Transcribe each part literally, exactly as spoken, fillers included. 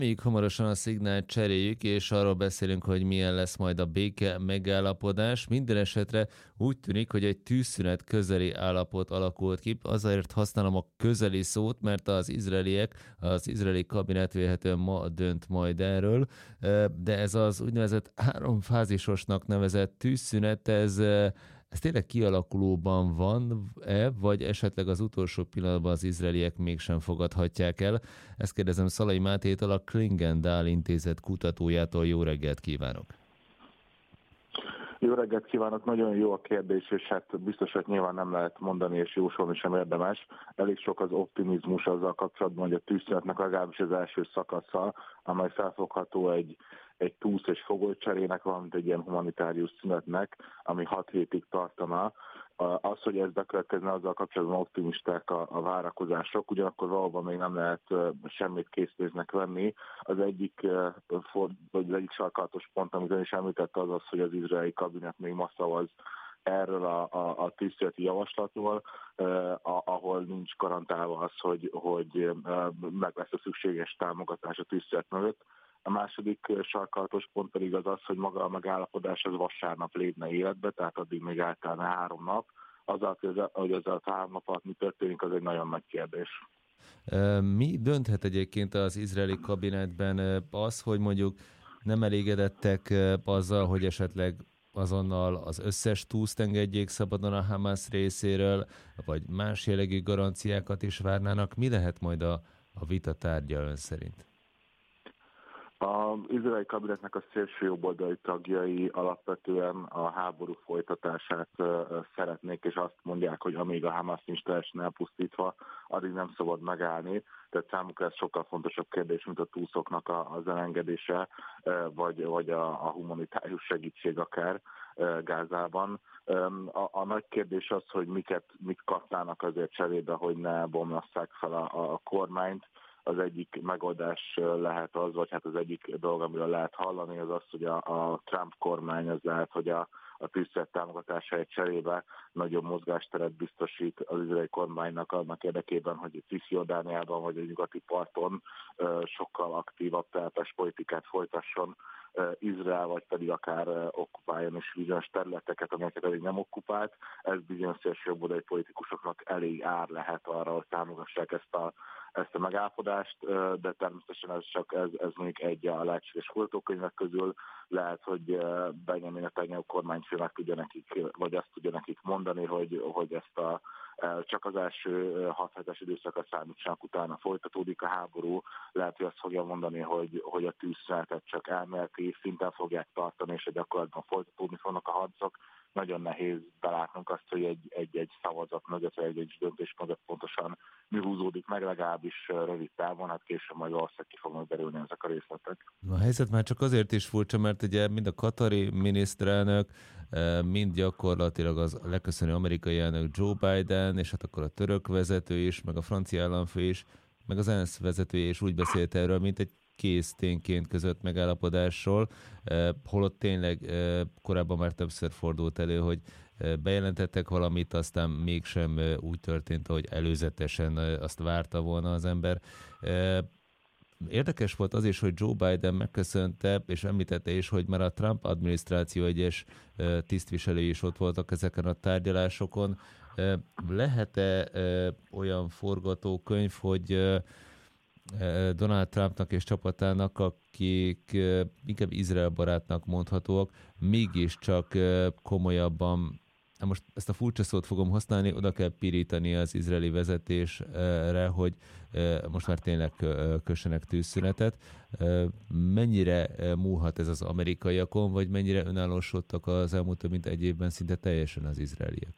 Még hamarosan a szignált cseréljük, és arról beszélünk, hogy milyen lesz majd a béke megállapodás. Minden esetre úgy tűnik, hogy egy tűzszünet közeli állapot alakult ki. Azért használom a közeli szót, mert az izraeliek, az izraeli kabinet vélhetően ma dönt majd erről, de ez az úgynevezett háromfázisosnak nevezett tűzszünet, ez Ez tényleg kialakulóban van-e, vagy esetleg az utolsó pillanatban az izraeliek mégsem fogadhatják el? Ezt kérdezem Szalai Mátétól, a Klingendál intézet kutatójától. Jó reggelt kívánok! Jó reggelt kívánok, nagyon jó a kérdés, és hát biztos, hogy nyilván nem lehet mondani, és jósolni sem érdemes. Elég sok az optimizmus azzal kapcsolatban, hogy a tűzszünetnek legalábbis az első szakasza, amely felfogható egy, egy túsz és fogolycserének, valamint egy ilyen humanitárius szünetnek, ami hat hétig tartana. Az, hogy ez bekövetkezne, azzal kapcsolatban optimisták a, a várakozások, ugyanakkor valóban még nem lehet semmit készpénznek venni. Az egyik, vagy az egyik sarkalatos pont, amit ön is említette, az az, hogy az izraeli kabinet még ma szavaz erről a, a, a tűzszüneti javaslatról, eh, ahol nincs garantálva az, hogy, hogy eh, meg lesz a szükséges támogatás a tűzszünet mögött. A második sarkalatos pont pedig az az, hogy maga a megállapodás az vasárnap lépne életbe, tehát addig még eltelne három nap. Azzal, hogy az a három nap alatt mi történik, az egy nagyon nagy kérdés. Mi dönthet egyébként az izraeli kabinetben az, hogy mondjuk nem elégedettek azzal, hogy esetleg azonnal az összes túszt engedjék szabadon a Hamász részéről, vagy más jellegű garanciákat is várnának? Mi lehet majd a, a vita tárgya ön szerint? Az izraeli kabinetnek a szélső jobboldali tagjai alapvetően a háború folytatását szeretnék, és azt mondják, hogy amíg a Hamász nincs teljesen elpusztítva, addig nem szabad megállni. Tehát számukra ez sokkal fontosabb kérdés, mint a túszoknak az elengedése, vagy, vagy a, a humanitárius segítség akár Gázában. A, a nagy kérdés az, hogy miket, mit kapnának azért cserébe, hogy ne bomlasszák fel a, a kormányt. Az egyik megoldás lehet az, vagy hát az egyik dolog, amiről lehet hallani, az az, hogy a, a Trump kormány az lehet, hogy a, a tűzszünet támogatásáért cserébe nagyobb mozgásteret biztosít az izraeli kormánynak annak érdekében, hogy Cisjordániában vagy a nyugati parton sokkal aktívabb telepes politikát folytasson Izrael, vagy pedig akár okkupáljon is bizonyos területeket, amelyeket eddig nem okkupált. Ez bizonyos szélsőjobboldali politikusoknak elég ár lehet arra, hogy támogassák ezt a, ezt a megállapodást, de természetesen ez csak ez, ez mondjuk egy a lehetséges forgatókönyvek közül. Lehet, hogy Benjamin Netanyahu kormányfő meg tudja nekik, vagy azt tudja nekik mondani, hogy, hogy ezt a csak az első hat hetes időszakra számítsanak, utána folytatódik a háború. Lehet, hogy azt fogja mondani, hogy, hogy a tűzszünetet csak elméleti szinten fogják tartani, és a gyakorlatban folytatódni fognak a harcok. Nagyon nehéz belátnunk azt, hogy egy, egy, egy szavazat mögött, vagy egy, egy döntés mögött pontosan mi húzódik meg, legalábbis rövid távon, hát később majd valószínűleg ki fognak derülni ezek a részletek. A helyzet már csak azért is furcsa, mert ugye mind a katari miniszterelnök, mind gyakorlatilag az leköszönő amerikai elnök Joe Biden, és hát akkor a török vezető is, meg a francia államfő is, meg az ENSZ vezetője is úgy beszélt erről, mint egy kész tényként között megállapodásról, holott tényleg korábban már többször fordult elő, hogy bejelentettek valamit, aztán mégsem úgy történt, ahogy előzetesen azt várta volna az ember. Érdekes volt az is, hogy Joe Biden megköszönte, és említette is, hogy már a Trump adminisztráció egyes tisztviselői is ott voltak ezeken a tárgyalásokon. Lehet-e olyan forgatókönyv, hogy Donald Trumpnak és csapatának, akik inkább Izrael barátnak mondhatóak, mégiscsak komolyabban, most ezt a furcsa szót fogom használni, oda kell pirítani az izraeli vezetésre, hogy most már tényleg kössenek tűzszünetet. Mennyire múlhat ez az amerikaiakon, vagy mennyire önállósodtak az elmúlt több mint egy évben szinte teljesen az izraeliek?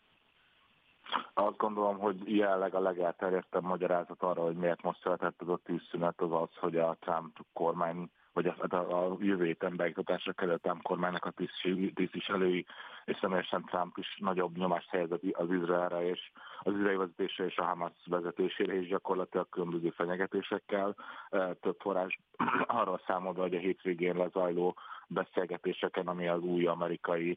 Azt gondolom, hogy jelenleg a legelterjedtebb magyarázat arra, hogy miért most született ez a tűzszünet, az az, hogy a Trump kormány, vagy a, a jövő héten beiktatásra került Trump kormánynak a tisztviselői, és személyesen Trump is nagyobb nyomást helyezett az Izraelre, és az izraeli vezetésre és a Hamas vezetésére is gyakorlatilag különböző fenyegetésekkel. Több forrás arról számolva, hogy a hétvégén lezajló beszélgetéseken, ami az új amerikai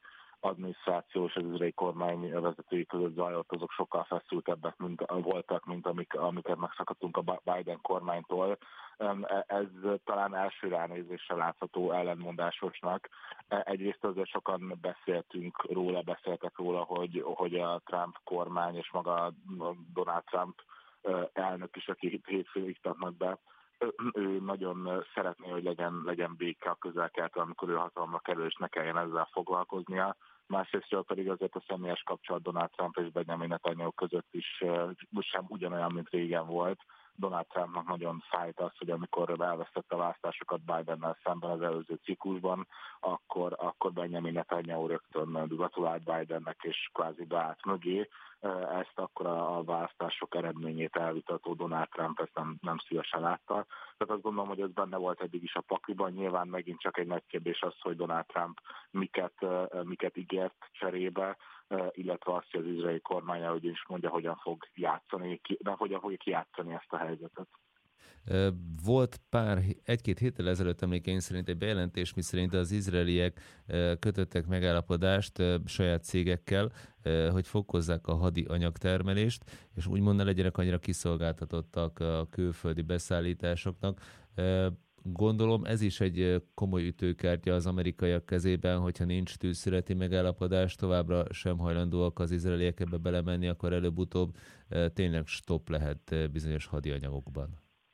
adminisztráció és az izraeli kormány vezetői között zajlott, azok sokkal feszültebbek mint, voltak, mint amik, amiket megszakadtunk a Biden kormánytól. Ez talán első ránézésre látható ellenmondásosnak. Egyrészt azért sokan beszéltünk róla, beszéltek róla, hogy, hogy a Trump kormány és maga Donald Trump elnök is, aki hétfőn iktatnak be, ő nagyon szeretné, hogy legyen, legyen béke a Közel-Keleten, amikor ő hatalomra kerül, és ne kelljen ezzel foglalkoznia. Másrésztről pedig azért a személyes kapcsolat Donald Trump és Benjamin Netanyahu között is sem ugyanolyan, mint régen volt. Donald Trumpnak nagyon fájt az, hogy amikor elvesztette a választásokat Bidennel szemben az előző ciklusban, akkor, akkor Benjamin Netanyahu rögtön gratulált Bidennek és kvázi beállt mögé. Ezt akkor a, a választások eredményét elvitató Donald Trump ezt nem, nem szívesen látta. Tehát azt gondolom, hogy ez benne volt eddig is a pakliban. Nyilván megint csak egy nagy kérdés az, hogy Donald Trump miket, miket ígért cserébe, illetve azt, hogy az izraeli kormánya, hogy is mondja, hogyan fog játszani, de hogyan fogja kijátszani ezt a helyzetet. Volt pár, egy-két héttel ezelőtt emlékeim szerint egy bejelentés, miszerint az izraeliek kötöttek megállapodást saját cégekkel, hogy fokozzák a hadi anyagtermelést, és úgymond ne legyenek annyira kiszolgáltatottak a külföldi beszállításoknak. Gondolom ez is egy komoly ütőkártya az amerikaiak kezében, hogyha nincs tűzszüneti megállapodás, továbbra sem hajlandóak az izraeliek ebbe belemenni, akkor előbb-utóbb tényleg stop lehet bizonyos hadi anyagokban.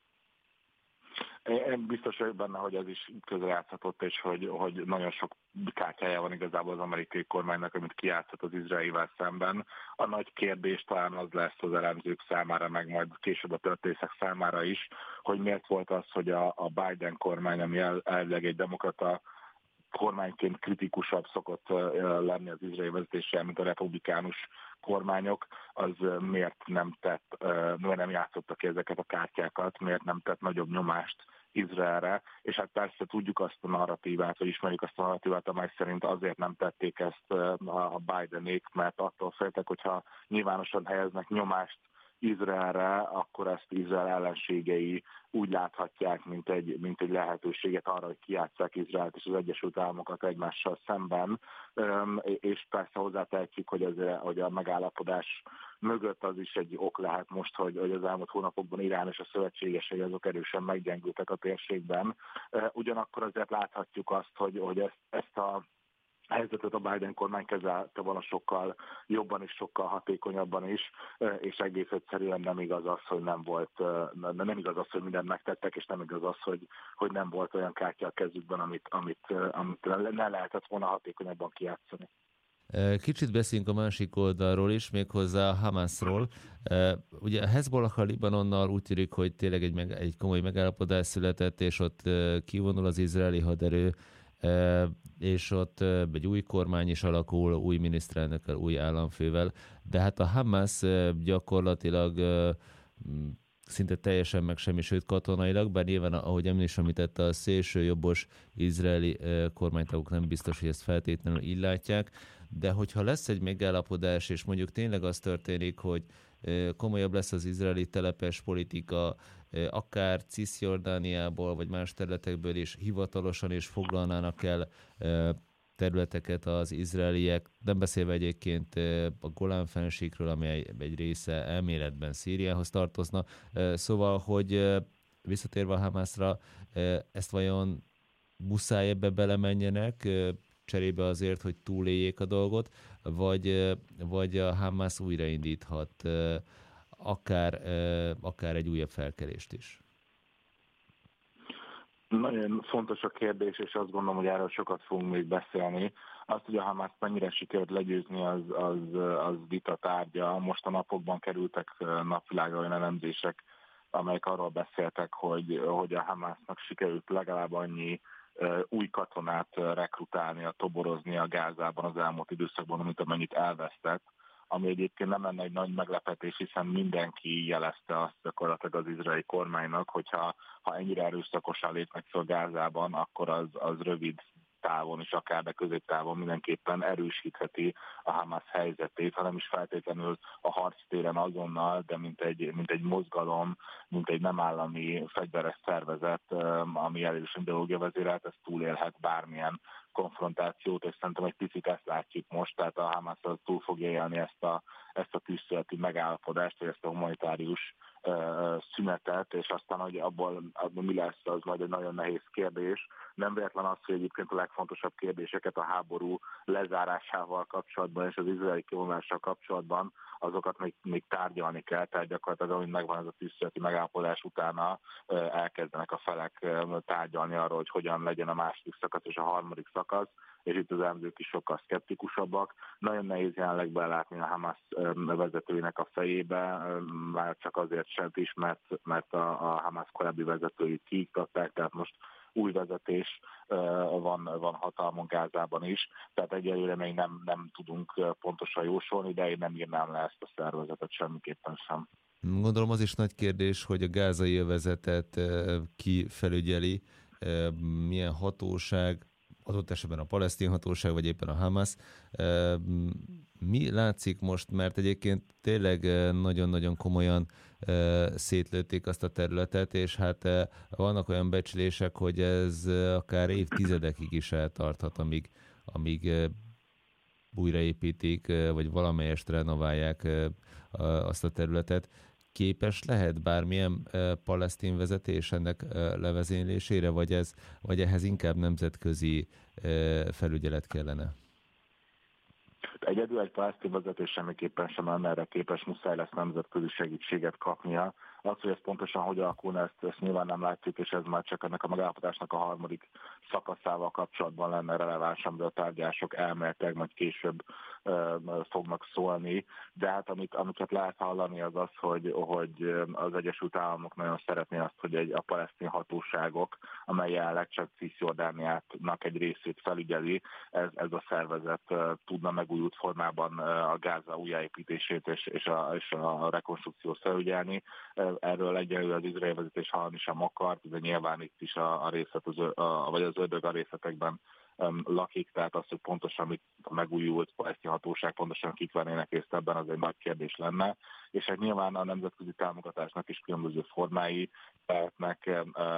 Én biztos vagyok benne, hogy ez is közrejátszhatott, és hogy, hogy nagyon sok kártyája van igazából az amerikai kormánynak, amit kijátszhat az izraelivel szemben. A nagy kérdés talán az lesz az elemzők számára, meg majd később a történészek számára is, hogy miért volt az, hogy a, a Biden kormány, ami elvileg egy demokrata kormányként kritikusabb szokott lenni az izraeli vezetéssel, mint a republikánus kormányok, az miért nem tett, miért nem játszottak ki ezeket a kártyákat, miért nem tett nagyobb nyomást Izraelre, és hát persze tudjuk azt a narratívát, vagy ismerjük azt a narratívát, amely szerint azért nem tették ezt a Bidenék, mert attól féltek, hogyha nyilvánosan helyeznek nyomást Izraelre, akkor ezt Izrael ellenségei úgy láthatják, mint egy, mint egy lehetőséget arra, hogy kijátsszák Izraelt és az Egyesült Államokat egymással szemben, és persze hozzátehetjük, hogy, ez, hogy a megállapodás mögött az is egy ok lehet most, hogy, hogy az elmúlt hónapokban Irán és a szövetségesei azok erősen meggyengültek a térségben. Ugyanakkor azért láthatjuk azt, hogy, hogy ezt, ezt a helyzetet a Biden kormány kezelte volna sokkal jobban és sokkal hatékonyabban is, és egész egyszerűen nem igaz az, hogy nem volt, nem igaz az, hogy mindent megtettek, és nem igaz az, hogy, hogy nem volt olyan kártya a kezükben, amit, amit, amit ne lehetett volna hatékonyabban kijátszani. Kicsit beszéljünk a másik oldalról is, méghozzá a Hamasról. Ugye a Hezbollah a Libanonnal úgy tűnik, hogy tényleg egy, meg, egy komoly megállapodás született, és ott kivonul az izraeli haderő, és ott egy új kormány is alakul, új miniszterelnökkel, új államfővel, de hát a Hamas gyakorlatilag szinte teljesen megsemmisült katonailag, bár nyilván, ahogy Emil is említette, a szélső jobbos izraeli kormánytagok nem biztos, hogy ezt feltétlenül így látják, de hogyha lesz egy megállapodás, és mondjuk tényleg az történik, hogy komolyabb lesz az izraeli telepes politika, akár Cisjordániából, vagy más területekből is hivatalosan is foglalnának el területeket az izraeliek, nem beszélve egyébként a Golán-fennsíkről, ami egy része elméletben Szíriához tartozna. Szóval, hogy visszatérve a Hamasra, ezt vajon muszáj ebbe belemenjenek, cserébe azért, hogy túléljék a dolgot, vagy, vagy a Hamas újraindíthat akár, akár egy újabb felkelést is? Nagyon fontos a kérdés, és azt gondolom, hogy erről sokat fogunk még beszélni. Azt, hogy a Hamást mennyire sikerült legyőzni, az, az, az vita tárgya. Most a napokban kerültek napvilágra olyan elemzések, amelyek arról beszéltek, hogy, hogy a Hamásznak sikerült legalább annyi új katonát rekrutálnia, toborozni a Gázában az elmúlt időszakban, mint amennyit elvesztett, ami egyébként nem lenne egy nagy meglepetés, hiszen mindenki jelezte azt gyakorlatilag az izraeli kormánynak, hogyha ha ennyire erőszakosan lépnek fel Gázában, akkor az, az rövid távon és akár de középtávon mindenképpen erősítheti a Hamas helyzetét, hanem is feltétlenül a harctéren azonnal, de mint egy, mint egy mozgalom, mint egy nem állami fegyveres szervezet, ami erősen ideológia vezérelt, ez túlélhet bármilyen konfrontációt, és szerintem egy picit ezt látjuk most, tehát a Hamas az túl fogja élni ezt a, ezt a tűzszüneti megállapodást, vagy ezt a humanitárius uh, szünetet, és aztán, hogy abból, abból mi lesz, az majd egy nagyon nehéz kérdés. Nem véletlen az, hogy egyébként a legfontosabb kérdéseket a háború lezárásával kapcsolatban és az izraeli kivonulással kapcsolatban, azokat még, még tárgyalni kell, tehát gyakorlatilag, amint megvan ez a tűzszüneti megállapodás, utána elkezdenek a felek tárgyalni arról, hogy hogyan legyen a második szakasz és a harmadik szakasz, és itt az elemzők is sokkal szkeptikusabbak. Nagyon nehéz jelenleg belátni a Hamas vezetőinek a fejébe, már csak azért sem is, mert, mert a, a Hamas korábbi vezetőit kiiktatták, tehát most új vezetés van, van hatalmon Gázában is, tehát egyelőre még nem, nem tudunk pontosan jósolni, de én nem írnám le ezt a szervezetet semmiképpen sem. Gondolom az is nagy kérdés, hogy a gázai övezetet ki felügyeli, milyen hatóság, adott esetben a palesztin hatóság, vagy éppen a Hamas. Mi látszik most, mert egyébként tényleg nagyon-nagyon komolyan szétlőtték azt a területet, és hát vannak olyan becslések, hogy ez akár évtizedekig is eltarthat, amíg, amíg újraépítik, vagy valamelyest renoválják azt a területet. Képes lehet bármilyen palesztin vezetés ennek levezénylésére, vagy, ez, vagy ehhez inkább nemzetközi felügyelet kellene? Egyedül egy palesztin vezetés semmiképpen sem lenne erre képes, muszáj lesz nemzetközi segítséget kapnia. Az, hogy ez pontosan hogy alakulna, ezt, ezt nyilván nem látjuk, és ez már csak ennek a megállapodásnak a harmadik szakaszával kapcsolatban lenne releváns, amiről a tárgyalások elméletileg majd később uh, fognak szólni. De hát amit, amiket lehet hallani, az az, hogy, hogy az Egyesült Államok nagyon szeretné azt, hogy egy, a palesztin hatóságok, amely jelenleg csak Cisjordániának egy részét felügyeli, ez, ez a szervezet uh, tudna megújult formában uh, a Gáza újjáépítését és, és, a, és a rekonstrukciót felügyelni. Erről egyelőre az izraeli vezetés hallani sem akart, de nyilván itt is a, a részlet, az, a, vagy az ördög a részletekben um, lakik, tehát az, hogy pontosan mit a megújult palesztin hatóság, pontosan kik vennének részt ebben, az egy nagy kérdés lenne. És hát nyilván a nemzetközi támogatásnak is különböző formái lehetnek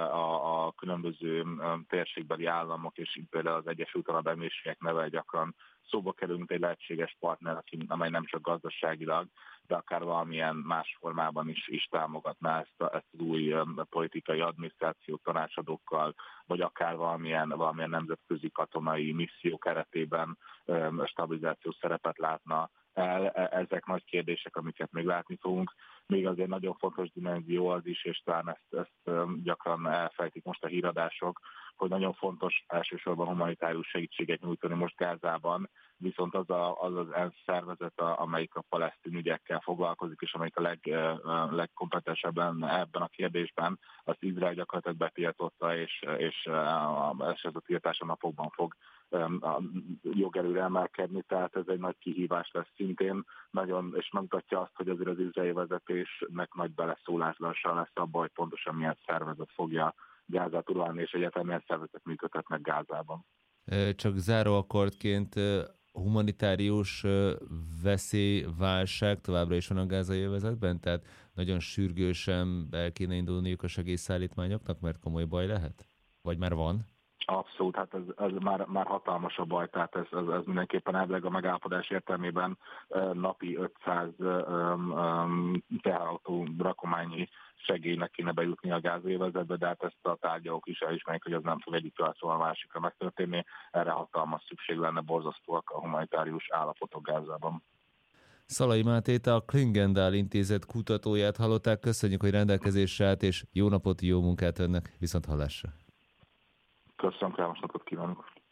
a, a különböző térségbeli államok, és itt például az Egyesült Arab Emírségek neve gyakran szóba kerül, mint egy lehetséges partner, amely nem csak gazdaságilag, de akár valamilyen más formában is, is támogatná ezt, a, ezt az új politikai adminisztráció tanácsadókkal, vagy akár valamilyen, valamilyen nemzetközi katonai misszió keretében stabilizációs szerepet látna el. Ezek nagy kérdések, amiket még látni fogunk. Még azért nagyon fontos dimenzió az is, és talán ezt, ezt gyakran elfejtik most a híradások, hogy nagyon fontos elsősorban humanitárius segítséget nyújtani most Gázában, viszont az a, az, az ENSZ szervezet, amelyik a palesztin ügyekkel foglalkozik, és amelyik a leg, legkompetensebben ebben a kérdésben, azt Izrael gyakorlatilag betiltotta, és, és ez a tiltás a napokban fog a jogerőre emelkedni, tehát ez egy nagy kihívás lesz szintén, nagyon, és megmutatja azt, hogy azért az izraeli vezetésnek nagy beleszólása lesz abba, hogy pontosan milyen szervezet fogja Gázát uralni, és egyáltalán milyen szervezetek működhetnek Gázában. Csak záróakkordként humanitárius veszély, válság továbbra is van a gázai övezetben? Tehát nagyon sürgősen el kéne indulniuk a segélyszállítmányoknak, mert komoly baj lehet? Vagy már van? Abszolút, hát ez, ez már, már hatalmas a baj, tehát ez, ez, ez mindenképpen elvileg a megállapodás értelmében napi ötszáz um, um, teherautó rakományi segélynek kéne bejutni a gázai övezetbe, de hát ezt a tárgyalók is elismerik, hogy ez nem fog egyik pillanatról a másikra megtörténni. Erre hatalmas szükség lenne, borzasztóak a humanitárius állapotok Gázában. Szalai Mátét, a Klingendál intézet kutatóját hallották. Köszönjük, hogy rendelkezésre állt, és jó napot, jó munkát önnek, viszont hallásra. Köszönöm, kellemes napot kívánok!